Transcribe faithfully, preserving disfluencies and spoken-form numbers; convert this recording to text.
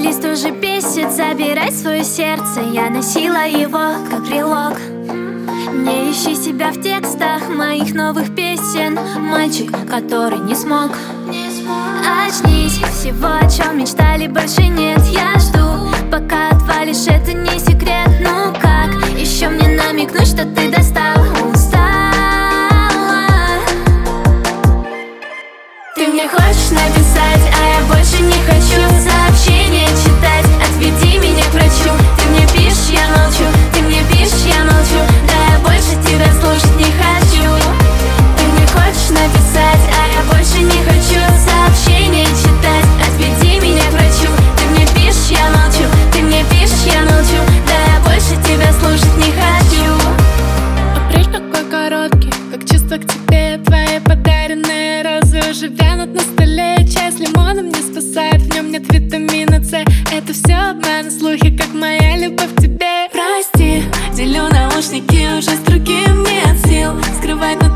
Лист уже бесит, забирай свое сердце. Я носила его как брелок. Не ищи себя в текстах моих новых песен, мальчик, который не смог. Очнись, всего, о чем мечтали, больше нет. Я жду, пока отвалишь, это не секрет. Ну как еще мне намекнуть, что ты достал? Устала. Ты мне хочешь написать, а я больше не хочу сообщения читать. Отведи меня к врачу. Ты мне пишешь, я молчу. Ты мне пишешь, я молчу. Да я больше тебя слушать не хочу. Ты мне хочешь написать, а я больше не хочу сообщения читать. Отведи меня к врачу. Ты мне пишешь, я молчу. Ты мне пишешь, я молчу. Да я больше тебя слушать не хочу. Апрель такой короткий, как чувство к тебе. Твои подаренные розы уже вянут на столе. Чай с лимоном не спасает, в нем нет витамина С. Это все обман, слухи, как моя любовь к тебе. Прости, делю наушники уже с другим, нет сил скрывать, но